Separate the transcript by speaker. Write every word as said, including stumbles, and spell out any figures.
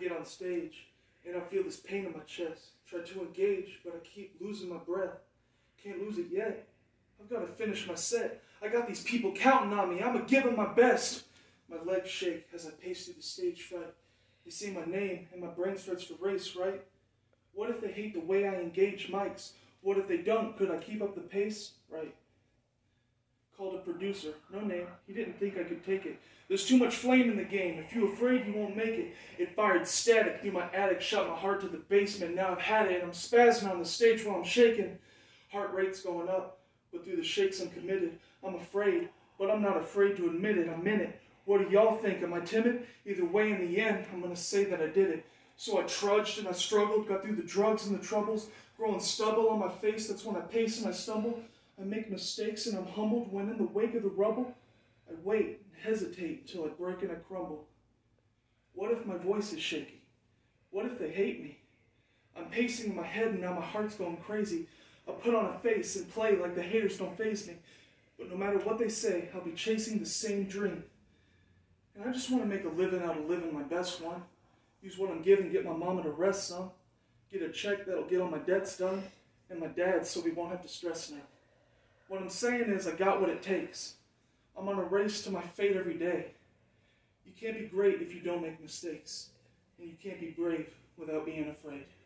Speaker 1: get on stage, and I feel this pain in my chest. Try to engage, but I keep losing my breath. Can't lose it yet. I've got to finish my set. I got these people counting on me. I'm a giving my best. My legs shake as I pace through the stage fright. They say my name, and my brain starts to race, right? What if they hate the way I engage mics? What if they don't? Could I keep up the pace? Right. Called a producer. No name. He didn't think I could take it. There's too much flame in the game. If you're afraid, you won't make it. It fired static through my attic, shot my heart to the basement. Now I've had it, and I'm spazzing on the stage while I'm shaking. Heart rate's going up, but through the shakes I'm committed. I'm afraid, but I'm not afraid to admit it. I'm in it. What do y'all think? Am I timid? Either way, in the end, I'm going to say that I did it. So I trudged and I struggled, got through the drugs and the troubles, growing stubble on my face. That's when I pace and I stumble. I make mistakes and I'm humbled when in the wake of the rubble, I wait and hesitate until I break and I crumble. What if my voice is shaky? What if they hate me? I'm pacing in my head and now my heart's going crazy. I put on a face and play like the haters don't faze me. But no matter what they say, I'll be chasing the same dream. And I just want to make a living out of living my best one. Use what I'm giving, get my mama to rest some. Get a check that'll get all my debts done. And my dad so we won't have to stress now. What I'm saying is I got what it takes. I'm on a race to my fate every day. You can't be great if you don't make mistakes. And you can't be brave without being afraid.